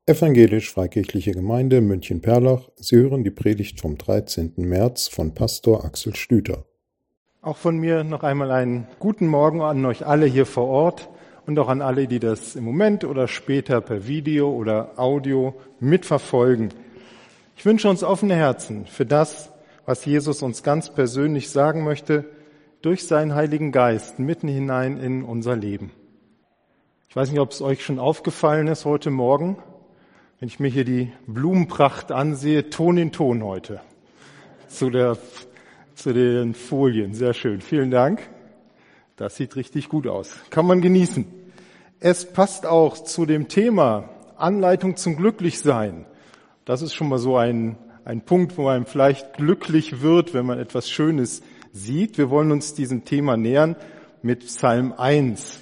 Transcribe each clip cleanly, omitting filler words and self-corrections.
Evangelisch-Freikirchliche Gemeinde München-Perlach. Sie hören die Predigt vom 13. März von Pastor Axel Stüter. Auch von mir noch einmal einen guten Morgen an euch alle hier vor Ort und auch an alle, die das im Moment oder später per Video oder Audio mitverfolgen. Ich wünsche uns offene Herzen für das, was Jesus uns ganz persönlich sagen möchte, durch seinen Heiligen Geist mitten hinein in unser Leben. Ich weiß nicht, ob es euch schon aufgefallen ist heute Morgen, wenn ich mir hier die Blumenpracht ansehe, Ton in Ton heute zu den Folien. Sehr schön, vielen Dank. Das sieht richtig gut aus. Kann man genießen. Es passt auch zu dem Thema Anleitung zum Glücklichsein. Das ist schon mal so ein Punkt, wo man vielleicht glücklich wird, wenn man etwas Schönes sieht. Wir wollen uns diesem Thema nähern mit Psalm 1.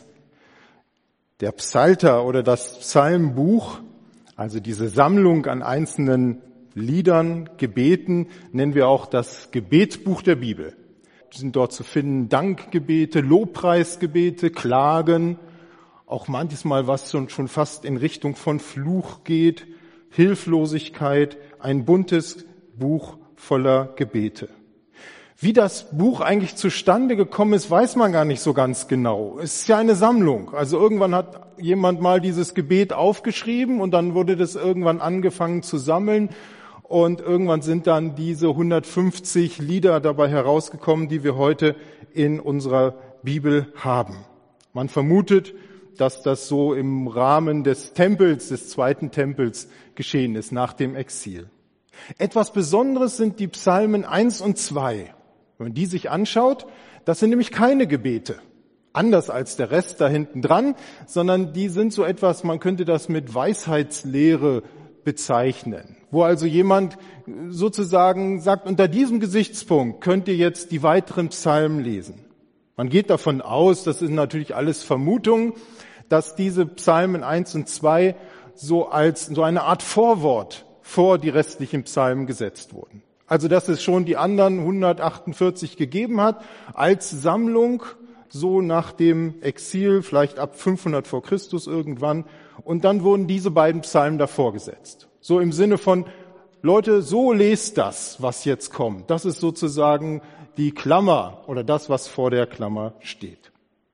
Der Psalter oder das Psalmbuch, also diese Sammlung an einzelnen Liedern, Gebeten, nennen wir auch das Gebetsbuch der Bibel. Sind dort zu finden Dankgebete, Lobpreisgebete, Klagen, auch manchmal was schon fast in Richtung von Fluch geht, Hilflosigkeit, ein buntes Buch voller Gebete. Wie das Buch eigentlich zustande gekommen ist, weiß man gar nicht so ganz genau. Es ist ja eine Sammlung. Also irgendwann hat jemand mal dieses Gebet aufgeschrieben und dann wurde das irgendwann angefangen zu sammeln. Und irgendwann sind dann diese 150 Lieder dabei herausgekommen, die wir heute in unserer Bibel haben. Man vermutet, dass das so im Rahmen des zweiten Tempels geschehen ist, nach dem Exil. Etwas Besonderes sind die Psalmen 1 und 2. Wenn man die sich anschaut, das sind nämlich keine Gebete, anders als der Rest da hinten dran, sondern die sind so etwas, man könnte das mit Weisheitslehre bezeichnen, wo also jemand sozusagen sagt, unter diesem Gesichtspunkt könnt ihr jetzt die weiteren Psalmen lesen. Man geht davon aus, das ist natürlich alles Vermutung, dass diese Psalmen 1 und 2 so eine Art Vorwort vor die restlichen Psalmen gesetzt wurden. Also dass es schon die anderen 148 gegeben hat, als Sammlung, so nach dem Exil, vielleicht ab 500 vor Christus irgendwann. Und dann wurden diese beiden Psalmen davor gesetzt. So im Sinne von, Leute, so lest das, was jetzt kommt. Das ist sozusagen die Klammer oder das, was vor der Klammer steht.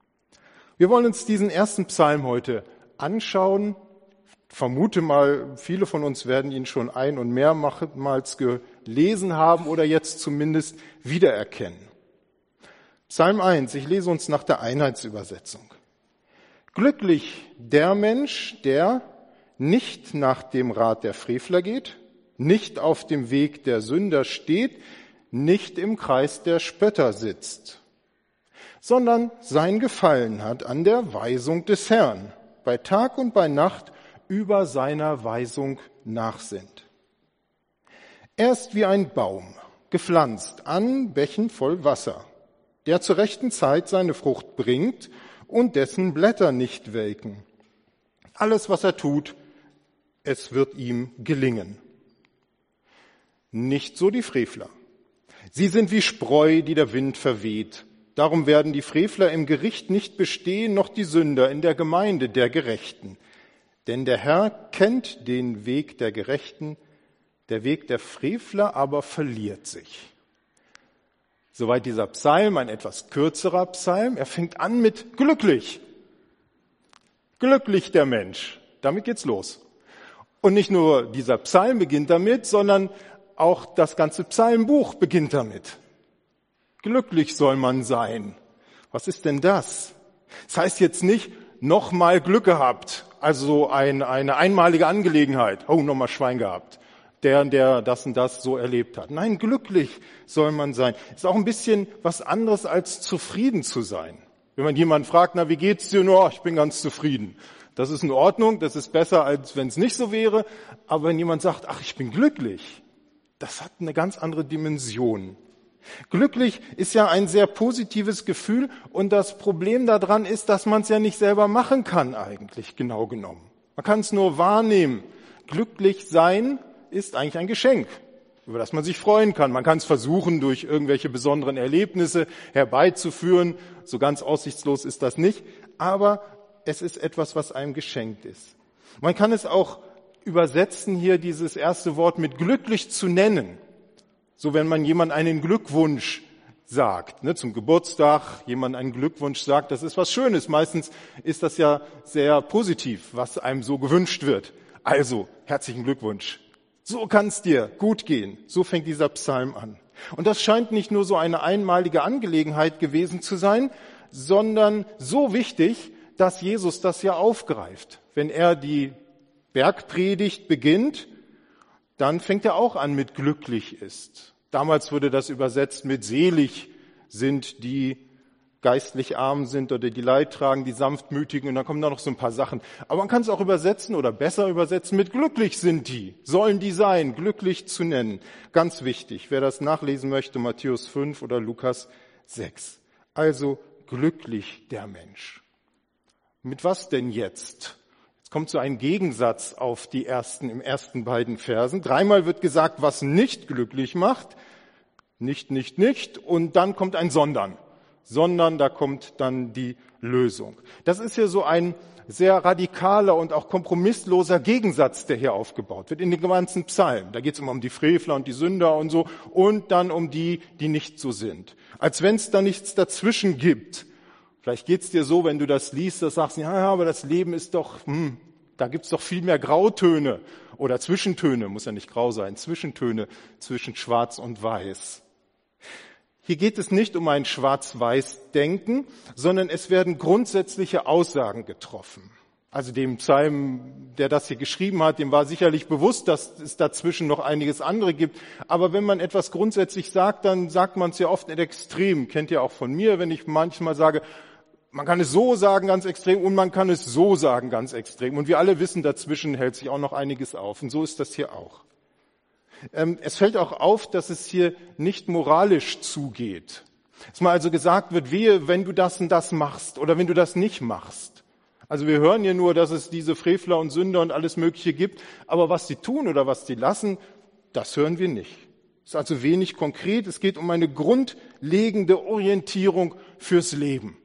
Wir wollen uns diesen ersten Psalm heute anschauen. Vermute mal, viele von uns werden ihn schon ein- und mehrmals gelesen haben oder jetzt zumindest wiedererkennen. Psalm 1, ich lese uns nach der Einheitsübersetzung. Glücklich der Mensch, der nicht nach dem Rat der Frevler geht, nicht auf dem Weg der Sünder steht, nicht im Kreis der Spötter sitzt, sondern sein Gefallen hat an der Weisung des Herrn, bei Tag und bei Nacht über seiner Weisung nachsinnt. Er ist wie ein Baum, gepflanzt an Bächen voll Wasser, der zur rechten Zeit seine Frucht bringt und dessen Blätter nicht welken. Alles, was er tut, es wird ihm gelingen. Nicht so die Frevler. Sie sind wie Spreu, die der Wind verweht. Darum werden die Frevler im Gericht nicht bestehen, noch die Sünder in der Gemeinde der Gerechten. Denn der Herr kennt den Weg der Gerechten, der Weg der Frevler aber verliert sich. Soweit dieser Psalm, ein etwas kürzerer Psalm. Er fängt an mit glücklich. Glücklich der Mensch. Damit geht's los. Und nicht nur dieser Psalm beginnt damit, sondern auch das ganze Psalmbuch beginnt damit. Glücklich soll man sein. Was ist denn das? Das heißt jetzt nicht, nochmal Glück gehabt, also eine einmalige Angelegenheit. Oh, nochmal Schwein gehabt, der das und das so erlebt hat. Nein, glücklich soll man sein. Ist auch ein bisschen was anderes als zufrieden zu sein. Wenn man jemanden fragt, na, wie geht's dir? No, ich bin ganz zufrieden. Das ist in Ordnung, das ist besser, als wenn es nicht so wäre. Aber wenn jemand sagt, ach, ich bin glücklich, das hat eine ganz andere Dimension. Glücklich ist ja ein sehr positives Gefühl und das Problem daran ist, dass man es ja nicht selber machen kann eigentlich, genau genommen. Man kann es nur wahrnehmen. Glücklich sein ist eigentlich ein Geschenk, über das man sich freuen kann. Man kann es versuchen, durch irgendwelche besonderen Erlebnisse herbeizuführen. So ganz aussichtslos ist das nicht, aber es ist etwas, was einem geschenkt ist. Man kann es auch übersetzen hier dieses erste Wort mit glücklich zu nennen. So wenn man jemand einen Glückwunsch sagt, zum Geburtstag, jemand einen Glückwunsch sagt, das ist was Schönes. Meistens ist das ja sehr positiv, was einem so gewünscht wird. Also, herzlichen Glückwunsch. So kann es dir gut gehen. So fängt dieser Psalm an. Und das scheint nicht nur so eine einmalige Angelegenheit gewesen zu sein, sondern so wichtig, dass Jesus das ja aufgreift. Wenn er die Bergpredigt beginnt, dann fängt er auch an mit glücklich ist. Damals wurde das übersetzt mit selig sind die geistlich arm sind oder die Leid tragen, die sanftmütigen, und dann kommen da noch so ein paar Sachen. Aber man kann es auch übersetzen oder besser übersetzen mit glücklich sind die, sollen die sein, glücklich zu nennen. Ganz wichtig, wer das nachlesen möchte, Matthäus 5 oder Lukas 6. Also glücklich der Mensch. Mit was denn jetzt? Jetzt kommt so ein Gegensatz auf im ersten beiden Versen. 3-mal wird gesagt, was nicht glücklich macht. Nicht, und dann kommt ein sondern da kommt dann die Lösung. Das ist hier so ein sehr radikaler und auch kompromissloser Gegensatz, der hier aufgebaut wird in den ganzen Psalmen. Da geht es immer um die Frevler und die Sünder und so und dann um die, die nicht so sind. Als wenn es da nichts dazwischen gibt. Vielleicht geht's dir so, wenn du das liest, dass du sagst, ja, aber das Leben ist doch, da gibt's doch viel mehr Grautöne oder Zwischentöne, muss ja nicht grau sein, Zwischentöne zwischen Schwarz und Weiß. Hier geht es nicht um ein Schwarz-Weiß-Denken, sondern es werden grundsätzliche Aussagen getroffen. Also dem Psalm, der das hier geschrieben hat, dem war sicherlich bewusst, dass es dazwischen noch einiges andere gibt. Aber wenn man etwas grundsätzlich sagt, dann sagt man es ja oft in Extrem. Kennt ihr auch von mir, wenn ich manchmal sage, man kann es so sagen, ganz extrem, und man kann es so sagen, ganz extrem. Und wir alle wissen, dazwischen hält sich auch noch einiges auf. Und so ist das hier auch. Es fällt auch auf, dass es hier nicht moralisch zugeht. Dass mal also gesagt wird, wehe, wenn du das und das machst oder wenn du das nicht machst. Also wir hören ja nur, dass es diese Frevler und Sünder und alles Mögliche gibt, aber was sie tun oder was sie lassen, das hören wir nicht. Es ist also wenig konkret. Es geht um eine grundlegende Orientierung fürs Leben.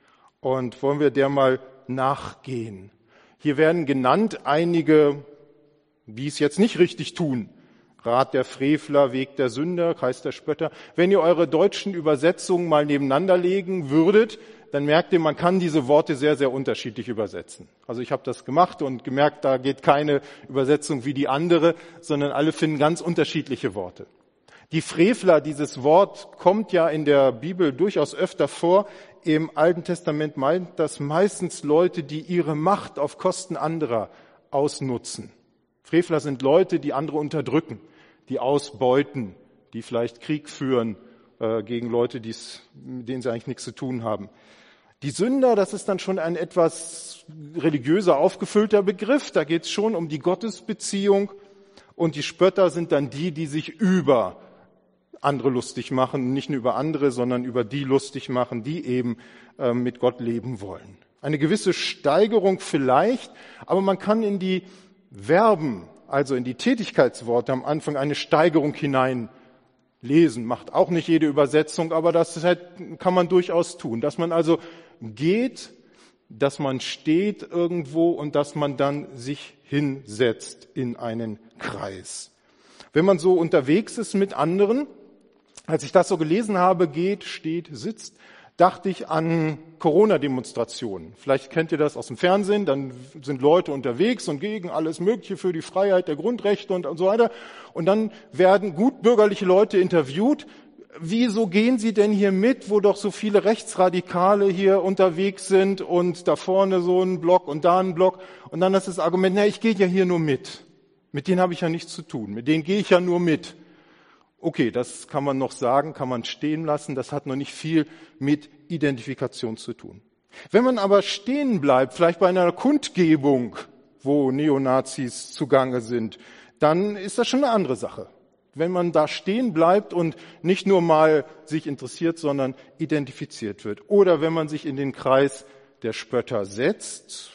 Und wollen wir der mal nachgehen. Hier werden genannt einige, die es jetzt nicht richtig tun. Rat der Frevler, Weg der Sünder, Kreis der Spötter. Wenn ihr eure deutschen Übersetzungen mal nebeneinander legen würdet, dann merkt ihr, man kann diese Worte sehr, sehr unterschiedlich übersetzen. Also ich habe das gemacht und gemerkt, da geht keine Übersetzung wie die andere, sondern alle finden ganz unterschiedliche Worte. Die Frevler, dieses Wort kommt ja in der Bibel durchaus öfter vor. Im Alten Testament meint das meistens Leute, die ihre Macht auf Kosten anderer ausnutzen. Frevler sind Leute, die andere unterdrücken, die ausbeuten, die vielleicht Krieg führen gegen Leute, mit denen sie eigentlich nichts zu tun haben. Die Sünder, das ist dann schon ein etwas religiöser aufgefüllter Begriff. Da geht es schon um die Gottesbeziehung. Und die Spötter sind dann die sich über andere lustig machen. Nicht nur über andere, sondern über die lustig machen, die eben mit Gott leben wollen. Eine gewisse Steigerung vielleicht, aber man kann in die Verben, also in die Tätigkeitsworte am Anfang eine Steigerung hineinlesen. Macht auch nicht jede Übersetzung, aber das kann man durchaus tun. Dass man also geht, dass man steht irgendwo und dass man dann sich hinsetzt in einen Kreis. Wenn man so unterwegs ist mit anderen, als ich das so gelesen habe, geht, steht, sitzt, dachte ich an Corona-Demonstrationen. Vielleicht kennt ihr das aus dem Fernsehen, dann sind Leute unterwegs und gegen alles Mögliche für die Freiheit der Grundrechte und so weiter. Und dann werden gutbürgerliche Leute interviewt. Wieso gehen Sie denn hier mit, wo doch so viele Rechtsradikale hier unterwegs sind und da vorne so ein Block und da ein Block? Und dann ist das Argument, ich gehe ja hier nur mit. Mit denen habe ich ja nichts zu tun. Mit denen gehe ich ja nur mit. Okay, das kann man noch sagen, kann man stehen lassen. Das hat noch nicht viel mit Identifikation zu tun. Wenn man aber stehen bleibt, vielleicht bei einer Kundgebung, wo Neonazis zugange sind, dann ist das schon eine andere Sache. Wenn man da stehen bleibt und nicht nur mal sich interessiert, sondern identifiziert wird. Oder wenn man sich in den Kreis der Spötter setzt,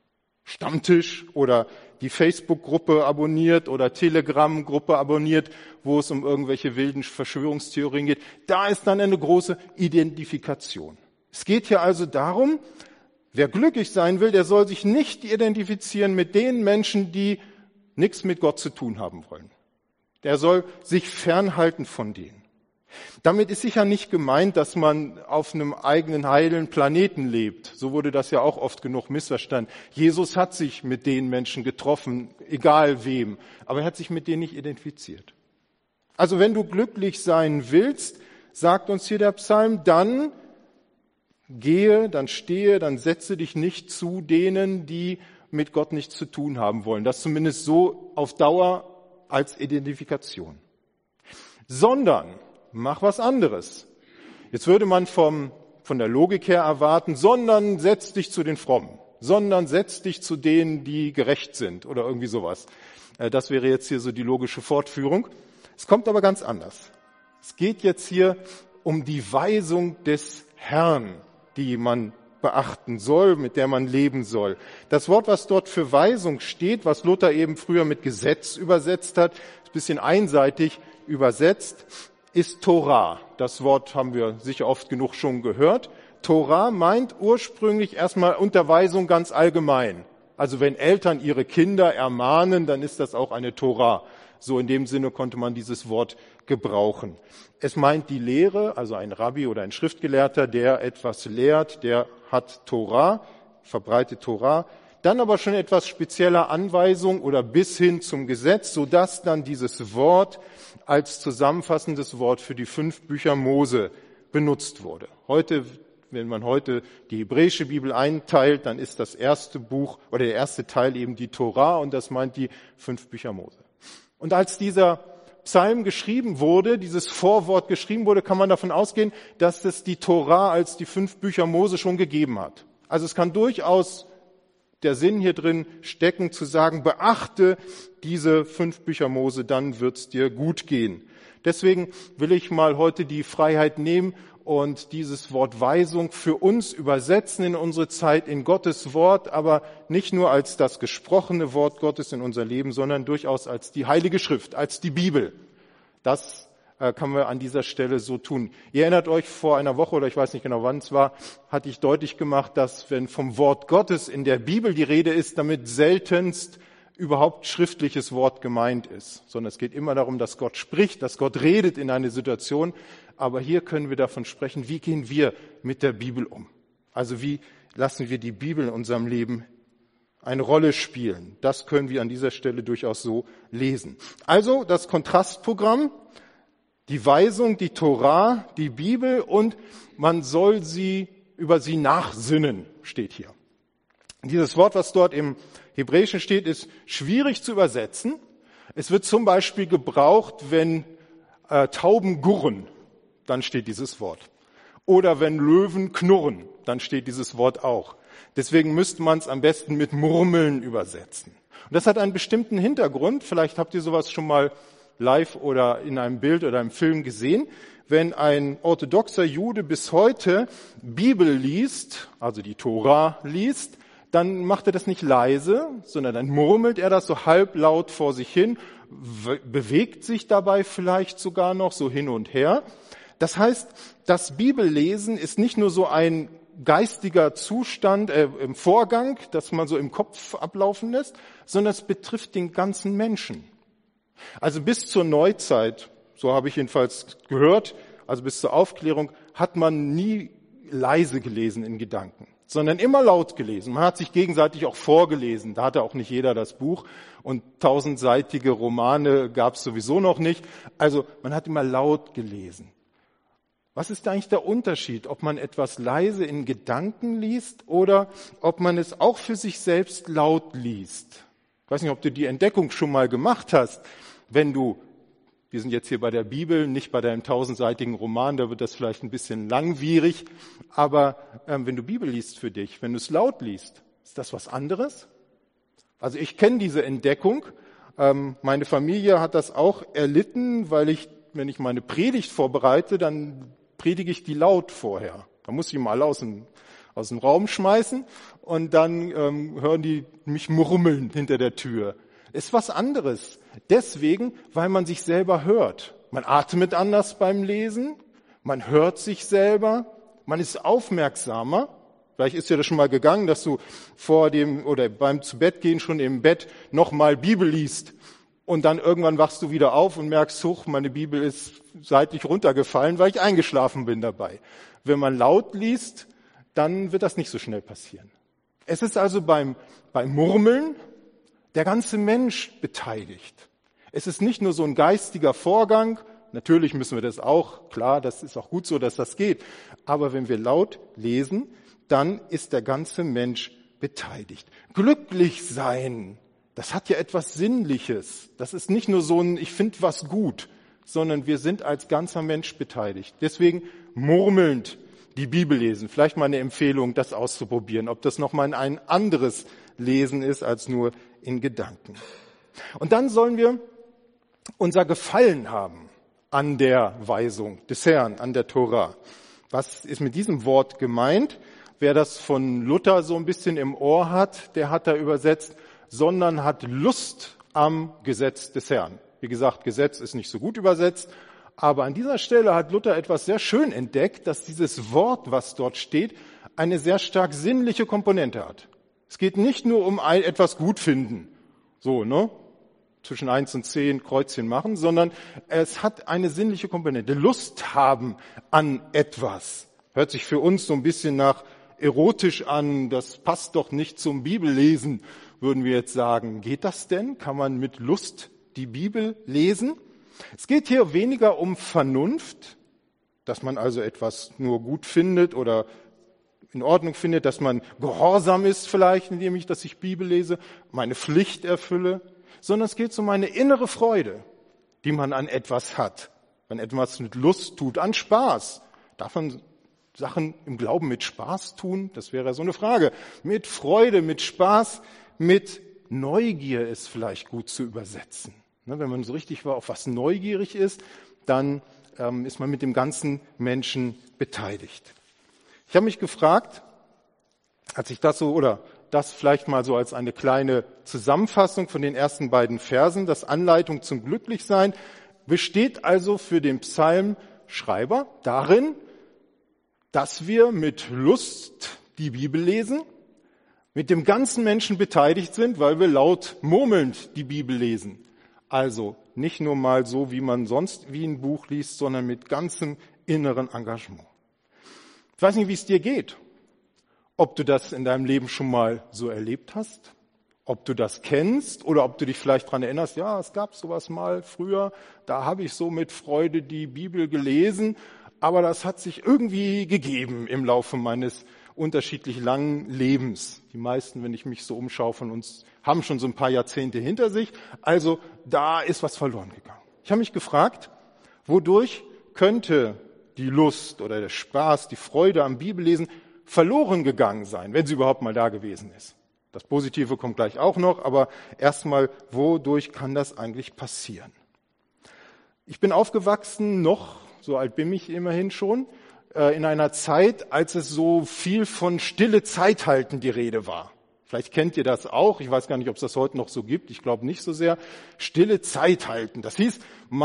Stammtisch oder die Facebook-Gruppe abonniert oder Telegram-Gruppe abonniert, wo es um irgendwelche wilden Verschwörungstheorien geht. Da ist dann eine große Identifikation. Es geht hier also darum, wer glücklich sein will, der soll sich nicht identifizieren mit den Menschen, die nichts mit Gott zu tun haben wollen. Der soll sich fernhalten von denen. Damit ist sicher nicht gemeint, dass man auf einem eigenen heilen Planeten lebt. So wurde das ja auch oft genug missverstanden. Jesus hat sich mit den Menschen getroffen, egal wem, aber er hat sich mit denen nicht identifiziert. Also wenn du glücklich sein willst, sagt uns hier der Psalm, dann gehe, dann stehe, dann setze dich nicht zu denen, die mit Gott nichts zu tun haben wollen. Das zumindest so auf Dauer als Identifikation. Sondern mach was anderes. Jetzt würde man von der Logik her erwarten, sondern setz dich zu den Frommen, sondern setz dich zu denen, die gerecht sind oder irgendwie sowas. Das wäre jetzt hier so die logische Fortführung. Es kommt aber ganz anders. Es geht jetzt hier um die Weisung des Herrn, die man beachten soll, mit der man leben soll. Das Wort, was dort für Weisung steht, was Luther eben früher mit Gesetz übersetzt hat, ist ein bisschen einseitig übersetzt, ist Torah. Das Wort haben wir sicher oft genug schon gehört. Torah meint ursprünglich erstmal Unterweisung ganz allgemein. Also wenn Eltern ihre Kinder ermahnen, dann ist das auch eine Torah. So in dem Sinne konnte man dieses Wort gebrauchen. Es meint die Lehre, also ein Rabbi oder ein Schriftgelehrter, der etwas lehrt, der hat Torah, verbreitet Torah. Dann aber schon etwas spezieller Anweisung oder bis hin zum Gesetz, sodass dann dieses Wort als zusammenfassendes Wort für die 5 Bücher Mose benutzt wurde. Heute, wenn man heute die hebräische Bibel einteilt, dann ist das erste Buch oder der erste Teil eben die Torah und das meint die 5 Bücher Mose. Und als dieser Psalm geschrieben wurde, dieses Vorwort geschrieben wurde, kann man davon ausgehen, dass es die Torah als die 5 Bücher Mose schon gegeben hat. Also es kann durchaus der Sinn hier drin stecken, zu sagen, beachte diese 5 Bücher Mose, dann wird's dir gut gehen. Deswegen will ich mal heute die Freiheit nehmen und dieses Wort Weisung für uns übersetzen in unsere Zeit in Gottes Wort, aber nicht nur als das gesprochene Wort Gottes in unser Leben, sondern durchaus als die Heilige Schrift, als die Bibel. Das kann man an dieser Stelle so tun. Ihr erinnert euch, vor einer Woche oder ich weiß nicht genau wann es war, hatte ich deutlich gemacht, dass wenn vom Wort Gottes in der Bibel die Rede ist, damit seltenst überhaupt schriftliches Wort gemeint ist, sondern es geht immer darum, dass Gott spricht, dass Gott redet in eine Situation. Aber hier können wir davon sprechen, wie gehen wir mit der Bibel um? Also wie lassen wir die Bibel in unserem Leben eine Rolle spielen? Das können wir an dieser Stelle durchaus so lesen. Also das Kontrastprogramm, die Weisung, die Torah, die Bibel und man soll über sie nachsinnen, steht hier. Dieses Wort, was dort im Hebräischen steht, ist schwierig zu übersetzen. Es wird zum Beispiel gebraucht, wenn Tauben gurren, dann steht dieses Wort. Oder wenn Löwen knurren, dann steht dieses Wort auch. Deswegen müsste man es am besten mit Murmeln übersetzen. Und das hat einen bestimmten Hintergrund. Vielleicht habt ihr sowas schon mal live oder in einem Bild oder einem Film gesehen. Wenn ein orthodoxer Jude bis heute Bibel liest, also die Tora liest, dann macht er das nicht leise, sondern dann murmelt er das so halblaut vor sich hin, bewegt sich dabei vielleicht sogar noch so hin und her. Das heißt, das Bibellesen ist nicht nur so ein geistiger Zustand, im Vorgang, das man so im Kopf ablaufen lässt, sondern es betrifft den ganzen Menschen. Also bis zur Neuzeit, so habe ich jedenfalls gehört, also bis zur Aufklärung, hat man nie leise gelesen in Gedanken, sondern immer laut gelesen. Man hat sich gegenseitig auch vorgelesen. Da hatte auch nicht jeder das Buch und 1000-seitige Romane gab es sowieso noch nicht. Also man hat immer laut gelesen. Was ist eigentlich der Unterschied, ob man etwas leise in Gedanken liest oder ob man es auch für sich selbst laut liest? Ich weiß nicht, ob du die Entdeckung schon mal gemacht hast, wir sind jetzt hier bei der Bibel, nicht bei deinem 1000-seitigen Roman, da wird das vielleicht ein bisschen langwierig, aber wenn du Bibel liest für dich, wenn du es laut liest, ist das was anderes? Also ich kenne diese Entdeckung, meine Familie hat das auch erlitten, weil wenn ich meine Predigt vorbereite, dann predige ich die laut vorher. Da muss ich mal aus dem Raum schmeißen und dann hören die mich murmeln hinter der Tür. Ist was anderes. Deswegen, weil man sich selber hört. Man atmet anders beim Lesen, man hört sich selber, man ist aufmerksamer. Vielleicht ist dir das schon mal gegangen, dass du vor dem oder beim Zubettgehen schon im Bett nochmal Bibel liest. Und dann irgendwann wachst du wieder auf und merkst, huch, meine Bibel ist seitlich runtergefallen, weil ich eingeschlafen bin dabei. Wenn man laut liest, dann wird das nicht so schnell passieren. Es ist also beim Murmeln der ganze Mensch beteiligt. Es ist nicht nur so ein geistiger Vorgang. Natürlich müssen wir das auch, klar, das ist auch gut so, dass das geht. Aber wenn wir laut lesen, dann ist der ganze Mensch beteiligt. Glücklich sein, das hat ja etwas Sinnliches. Das ist nicht nur so ein, ich finde was gut, sondern wir sind als ganzer Mensch beteiligt. Deswegen murmelnd die Bibel lesen. Vielleicht mal eine Empfehlung, das auszuprobieren, ob das nochmal ein anderes Lesen ist als nur in Gedanken. Und dann sollen wir unser Gefallen haben an der Weisung des Herrn, an der Tora. Was ist mit diesem Wort gemeint? Wer das von Luther so ein bisschen im Ohr hat, der hat da übersetzt, sondern hat Lust am Gesetz des Herrn. Wie gesagt, Gesetz ist nicht so gut übersetzt, aber an dieser Stelle hat Luther etwas sehr schön entdeckt, dass dieses Wort, was dort steht, eine sehr stark sinnliche Komponente hat. Es geht nicht nur um etwas gut finden, so, ne? Zwischen 1 und 10 Kreuzchen machen, sondern es hat eine sinnliche Komponente. Lust haben an etwas. Hört sich für uns so ein bisschen nach erotisch an, das passt doch nicht zum Bibellesen, würden wir jetzt sagen. Geht das denn? Kann man mit Lust die Bibel lesen? Es geht hier weniger um Vernunft, dass man also etwas nur gut findet oder in Ordnung findet, dass man gehorsam ist vielleicht, indem ich Bibel lese, meine Pflicht erfülle, sondern es geht um eine innere Freude, die man an etwas hat. Wenn etwas mit Lust tut, an Spaß. Darf man Sachen im Glauben mit Spaß tun? Das wäre so eine Frage. Mit Freude, mit Spaß, mit Neugier ist vielleicht gut zu übersetzen. Wenn man so richtig auf was neugierig ist, dann ist man mit dem ganzen Menschen beteiligt. Ich habe mich gefragt, als ich das vielleicht mal so als eine kleine Zusammenfassung von den ersten beiden Versen, das Anleitung zum Glücklichsein, besteht also für den Psalmschreiber darin, dass wir mit Lust die Bibel lesen, mit dem ganzen Menschen beteiligt sind, weil wir laut murmelnd die Bibel lesen. Also nicht nur mal so, wie man sonst wie ein Buch liest, sondern mit ganzem inneren Engagement. Ich weiß nicht, wie es dir geht, ob du das in deinem Leben schon mal so erlebt hast, ob du das kennst oder ob du dich vielleicht daran erinnerst, ja, es gab sowas mal früher, da habe ich so mit Freude die Bibel gelesen, aber das hat sich irgendwie gegeben im Laufe meines unterschiedlich langen Lebens. Die meisten, wenn ich mich so umschaue von uns, haben schon so ein paar Jahrzehnte hinter sich. Also da ist was verloren gegangen. Ich habe mich gefragt, wodurch könnte die Lust oder der Spaß, die Freude am Bibellesen verloren gegangen sein, wenn sie überhaupt mal da gewesen ist. Das Positive kommt gleich auch noch, aber erstmal, wodurch kann das eigentlich passieren? Ich bin aufgewachsen, so alt bin ich immerhin schon, in einer Zeit, als es so viel von stille Zeit halten die Rede war. Vielleicht kennt ihr das auch. Ich weiß gar nicht, ob es das heute noch so gibt. Ich glaube nicht so sehr. Stille Zeit halten. Das hieß,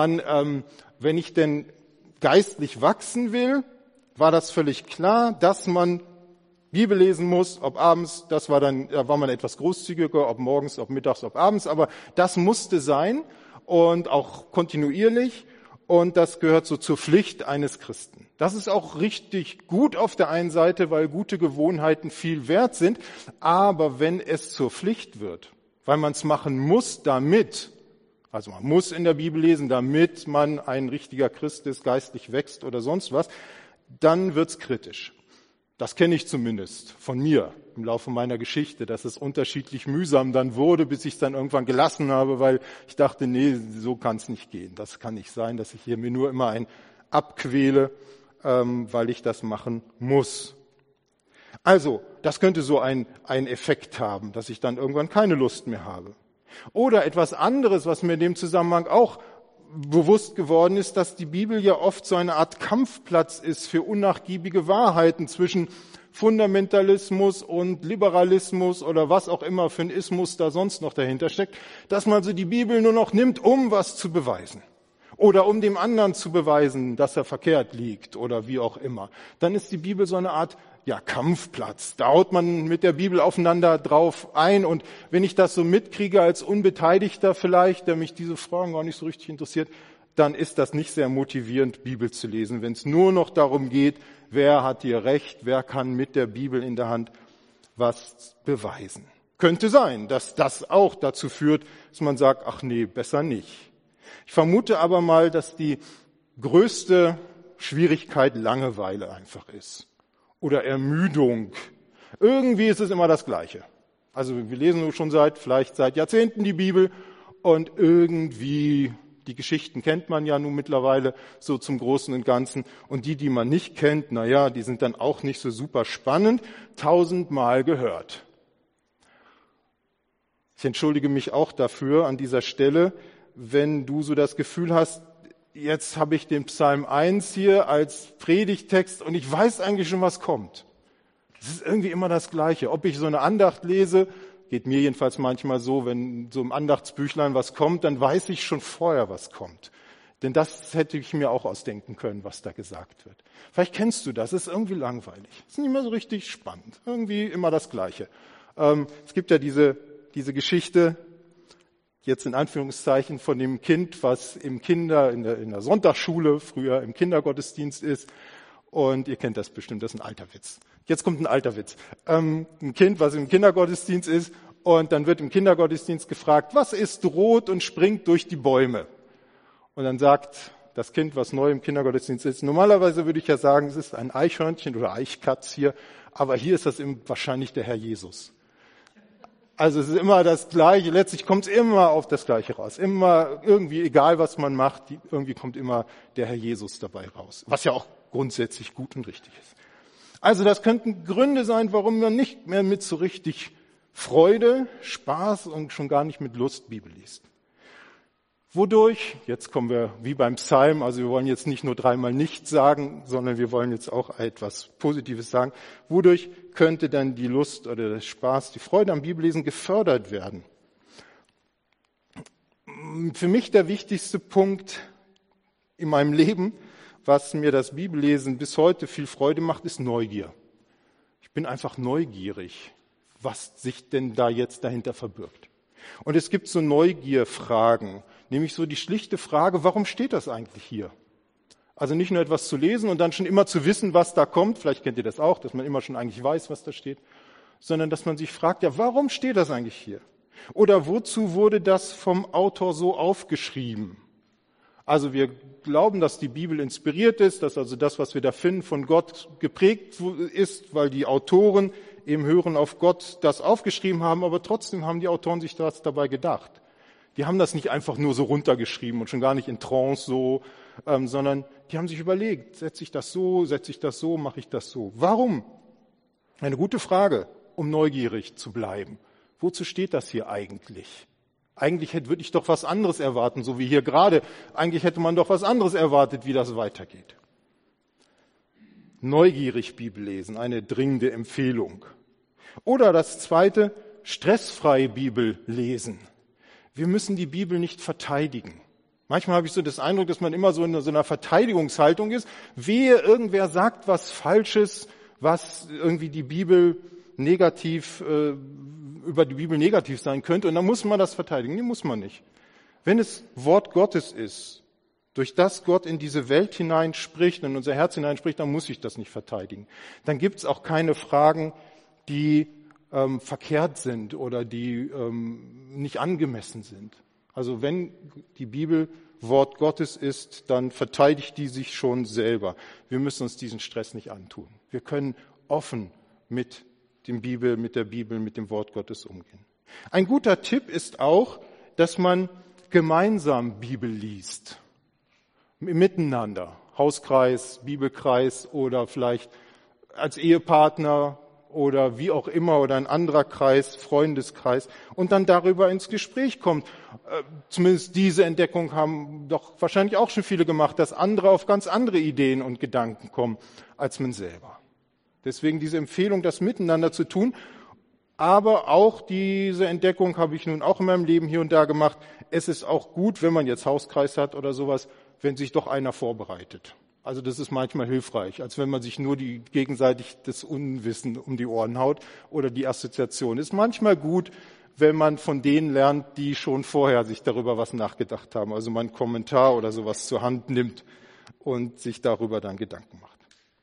wenn ich denn geistlich wachsen will, war das völlig klar, dass man Bibel lesen muss, ob abends, da war man etwas großzügiger, ob morgens, ob mittags, ob abends, aber das musste sein und auch kontinuierlich. Und das gehört so zur Pflicht eines Christen. Das ist auch richtig gut auf der einen Seite, weil gute Gewohnheiten viel wert sind. Aber wenn es zur Pflicht wird, weil man es machen muss damit, also man muss in der Bibel lesen, damit man ein richtiger Christ ist, geistlich wächst oder sonst was, dann wird's kritisch. Das kenne ich zumindest von mir im Laufe meiner Geschichte, dass es unterschiedlich mühsam dann wurde, bis ich es dann irgendwann gelassen habe, weil ich dachte, nee, so kann es nicht gehen. Das kann nicht sein, dass ich hier mir nur immer ein abquäle, weil ich das machen muss. Also, das könnte so einen Effekt haben, dass ich dann irgendwann keine Lust mehr habe. Oder etwas anderes, was mir in dem Zusammenhang auch bewusst geworden ist, dass die Bibel ja oft so eine Art Kampfplatz ist für unnachgiebige Wahrheiten zwischen Fundamentalismus und Liberalismus oder was auch immer für ein Ismus da sonst noch dahinter steckt, dass man so die Bibel nur noch nimmt, um was zu beweisen oder um dem anderen zu beweisen, dass er verkehrt liegt oder wie auch immer. Dann ist die Bibel so eine Art ja, Kampfplatz. Da haut man mit der Bibel aufeinander drauf ein. Und wenn ich das so mitkriege als Unbeteiligter vielleicht, der mich diese Fragen gar nicht so richtig interessiert, dann ist das nicht sehr motivierend, Bibel zu lesen. Wenn es nur noch darum geht, wer hat hier Recht, wer kann mit der Bibel in der Hand was beweisen. Könnte sein, dass das auch dazu führt, dass man sagt, ach nee, besser nicht. Ich vermute aber mal, dass die größte Schwierigkeit Langeweile einfach ist. Oder Ermüdung. Irgendwie ist es immer das Gleiche. Also wir lesen schon vielleicht seit Jahrzehnten die Bibel und irgendwie, die Geschichten kennt man ja nun mittlerweile so zum Großen und Ganzen. Und die man nicht kennt, die sind dann auch nicht so super spannend. 1000-mal gehört. Ich entschuldige mich auch dafür an dieser Stelle, wenn du so das Gefühl hast, jetzt habe ich den Psalm 1 hier als Predigtext und ich weiß eigentlich schon, was kommt. Es ist irgendwie immer das Gleiche. Ob ich so eine Andacht lese, geht mir jedenfalls manchmal so, wenn so im Andachtsbüchlein was kommt, dann weiß ich schon vorher, was kommt. Denn das hätte ich mir auch ausdenken können, was da gesagt wird. Vielleicht kennst du das, es ist irgendwie langweilig. Es ist nicht mehr so richtig spannend. Irgendwie immer das Gleiche. Es gibt ja diese Geschichte, jetzt in Anführungszeichen, von dem Kind, was in der Sonntagsschule früher im Kindergottesdienst ist. Und ihr kennt das bestimmt, das ist ein alter Witz. Jetzt kommt ein alter Witz. Ein Kind, was im Kindergottesdienst ist, und dann wird im Kindergottesdienst gefragt, was ist rot und springt durch die Bäume? Und dann sagt das Kind, was neu im Kindergottesdienst ist, normalerweise würde ich ja sagen, es ist ein Eichhörnchen oder Eichkatz hier, aber hier ist das wahrscheinlich der Herr Jesus. Also es ist immer das Gleiche, letztlich kommt es immer auf das Gleiche raus. Immer irgendwie, egal was man macht, irgendwie kommt immer der Herr Jesus dabei raus. Was ja auch grundsätzlich gut und richtig ist. Also das könnten Gründe sein, warum man nicht mehr mit so richtig Freude, Spaß und schon gar nicht mit Lust Bibel liest. Wodurch, jetzt kommen wir wie beim Psalm, also wir wollen jetzt nicht nur dreimal nichts sagen, sondern wir wollen jetzt auch etwas Positives sagen. Wodurch könnte dann die Lust oder der Spaß, die Freude am Bibellesen gefördert werden? Für mich der wichtigste Punkt in meinem Leben, was mir das Bibellesen bis heute viel Freude macht, ist Neugier. Ich bin einfach neugierig, was sich denn da jetzt dahinter verbirgt. Und es gibt so Neugierfragen, nämlich so die schlichte Frage, warum steht das eigentlich hier? Also nicht nur etwas zu lesen und dann schon immer zu wissen, was da kommt, vielleicht kennt ihr das auch, dass man immer schon eigentlich weiß, was da steht, sondern dass man sich fragt, ja, warum steht das eigentlich hier? Oder wozu wurde das vom Autor so aufgeschrieben? Also wir glauben, dass die Bibel inspiriert ist, dass also das, was wir da finden, von Gott geprägt ist, weil die Autoren im Hören auf Gott das aufgeschrieben haben, aber trotzdem haben die Autoren sich das dabei gedacht. Die haben das nicht einfach nur so runtergeschrieben und schon gar nicht in Trance so, sondern die haben sich überlegt, setze ich das so, mache ich das so. Warum? Eine gute Frage, um neugierig zu bleiben. Wozu steht das hier eigentlich? Eigentlich würde ich doch was anderes erwarten, so wie hier gerade. Eigentlich hätte man doch was anderes erwartet, wie das weitergeht. Neugierig Bibel lesen, eine dringende Empfehlung. Oder das zweite, stressfrei Bibel lesen. Wir müssen die Bibel nicht verteidigen. Manchmal habe ich so das Eindruck, dass man immer so in so einer Verteidigungshaltung ist. Wehe, irgendwer sagt was Falsches, was irgendwie die Bibel negativ, über die Bibel negativ sein könnte. Und dann muss man das verteidigen. Nee, muss man nicht. Wenn es Wort Gottes ist, durch das Gott in diese Welt hineinspricht, in unser Herz hineinspricht, dann muss ich das nicht verteidigen. Dann gibt es auch keine Fragen, die verkehrt sind oder die nicht angemessen sind. Also wenn die Bibel Wort Gottes ist, dann verteidigt die sich schon selber. Wir müssen uns diesen Stress nicht antun. Wir können offen mit der Bibel, mit dem Wort Gottes umgehen. Ein guter Tipp ist auch, dass man gemeinsam Bibel liest. Miteinander. Hauskreis, Bibelkreis oder vielleicht als Ehepartner oder wie auch immer oder ein anderer Kreis, Freundeskreis und dann darüber ins Gespräch kommt. Zumindest diese Entdeckung haben doch wahrscheinlich auch schon viele gemacht, dass andere auf ganz andere Ideen und Gedanken kommen als man selber. Deswegen diese Empfehlung, das miteinander zu tun. Aber auch diese Entdeckung habe ich nun auch in meinem Leben hier und da gemacht. Es ist auch gut, wenn man jetzt Hauskreis hat oder sowas, wenn sich doch einer vorbereitet. Also das ist manchmal hilfreich, als wenn man sich nur gegenseitig das Unwissen um die Ohren haut oder die Assoziation. Ist manchmal gut, wenn man von denen lernt, die schon vorher sich darüber was nachgedacht haben. Also man einen Kommentar oder sowas zur Hand nimmt und sich darüber dann Gedanken macht.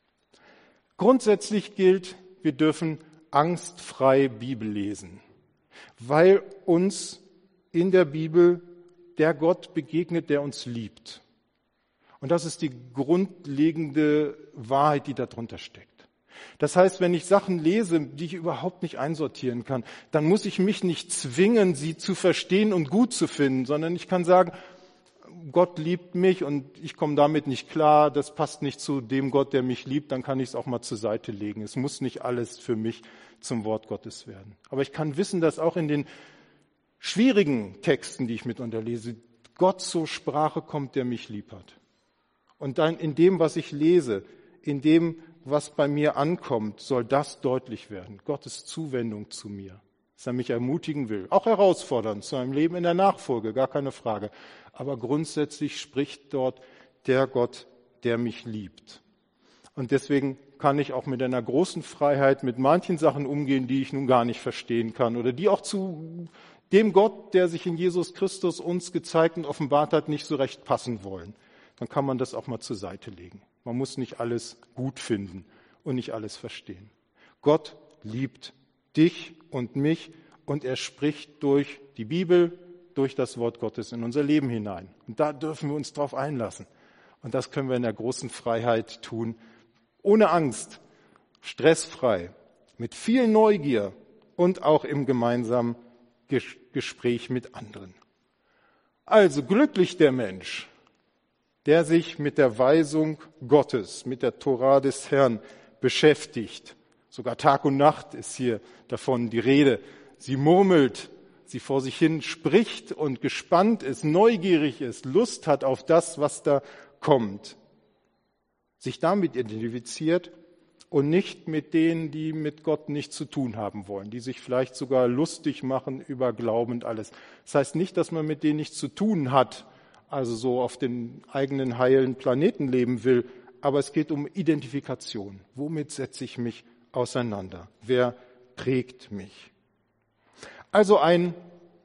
Grundsätzlich gilt, wir dürfen angstfrei Bibel lesen, weil uns in der Bibel der Gott begegnet, der uns liebt. Und das ist die grundlegende Wahrheit, die darunter steckt. Das heißt, wenn ich Sachen lese, die ich überhaupt nicht einsortieren kann, dann muss ich mich nicht zwingen, sie zu verstehen und gut zu finden, sondern ich kann sagen, Gott liebt mich und ich komme damit nicht klar, das passt nicht zu dem Gott, der mich liebt, dann kann ich es auch mal zur Seite legen. Es muss nicht alles für mich zum Wort Gottes werden. Aber ich kann wissen, dass auch in den schwierigen Texten, die ich mitunter lese, Gott zur Sprache kommt, der mich lieb hat. Und dann in dem, was ich lese, in dem, was bei mir ankommt, soll das deutlich werden. Gottes Zuwendung zu mir, dass er mich ermutigen will. Auch herausfordern zu einem Leben in der Nachfolge, gar keine Frage. Aber grundsätzlich spricht dort der Gott, der mich liebt. Und deswegen kann ich auch mit einer großen Freiheit mit manchen Sachen umgehen, die ich nun gar nicht verstehen kann oder die auch zu dem Gott, der sich in Jesus Christus uns gezeigt und offenbart hat, nicht so recht passen wollen. Dann kann man das auch mal zur Seite legen. Man muss nicht alles gut finden und nicht alles verstehen. Gott liebt dich und mich und er spricht durch die Bibel, durch das Wort Gottes in unser Leben hinein. Und da dürfen wir uns drauf einlassen. Und das können wir in der großen Freiheit tun, ohne Angst, stressfrei, mit viel Neugier und auch im gemeinsamen Gespräch mit anderen. Also glücklich der Mensch, der sich mit der Weisung Gottes, mit der Tora des Herrn beschäftigt. Sogar Tag und Nacht ist hier davon die Rede. Sie murmelt, sie vor sich hin spricht und gespannt ist, neugierig ist, Lust hat auf das, was da kommt. Sich damit identifiziert und nicht mit denen, die mit Gott nichts zu tun haben wollen, die sich vielleicht sogar lustig machen über Glauben und alles. Das heißt nicht, dass man mit denen nichts zu tun hat, also so auf dem eigenen heilen Planeten leben will, aber es geht um Identifikation. Womit setze ich mich auseinander? Wer prägt mich? Also ein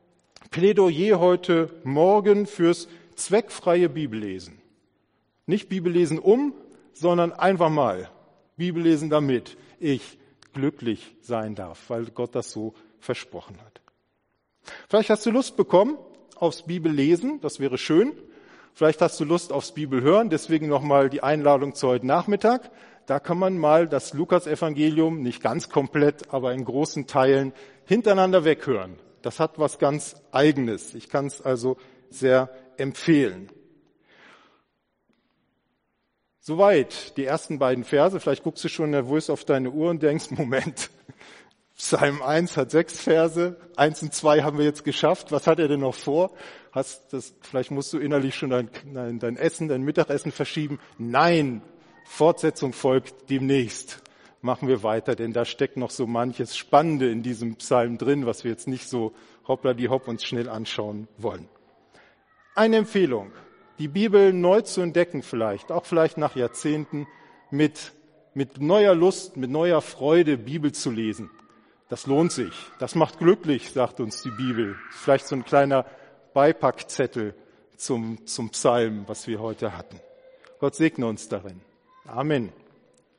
Plädoyer heute Morgen fürs zweckfreie Bibellesen. Nicht Bibellesen sondern einfach mal Bibellesen, damit ich glücklich sein darf, weil Gott das so versprochen hat. Vielleicht hast du Lust bekommen aufs Bibellesen, das wäre schön. Vielleicht hast du Lust aufs Bibelhören, deswegen nochmal die Einladung zu heute Nachmittag. Da kann man mal das Lukas-Evangelium, nicht ganz komplett, aber in großen Teilen hintereinander weghören. Das hat was ganz Eigenes. Ich kann es also sehr empfehlen. Soweit die ersten beiden Verse. Vielleicht guckst du schon nervös auf deine Uhr und denkst, Moment, Psalm 1 hat 6 Verse, 1 und 2 haben wir jetzt geschafft. Was hat er denn noch vor? Vielleicht musst du innerlich schon dein Mittagessen verschieben. Nein, Fortsetzung folgt demnächst. Machen wir weiter, denn da steckt noch so manches Spannende in diesem Psalm drin, was wir jetzt nicht so hoppla die hopp uns schnell anschauen wollen. Eine Empfehlung, die Bibel neu zu entdecken vielleicht, auch vielleicht nach Jahrzehnten, mit neuer Lust, mit neuer Freude Bibel zu lesen. Das lohnt sich, das macht glücklich, sagt uns die Bibel. Vielleicht so ein kleiner Beipackzettel zum Psalm, was wir heute hatten. Gott segne uns darin. Amen.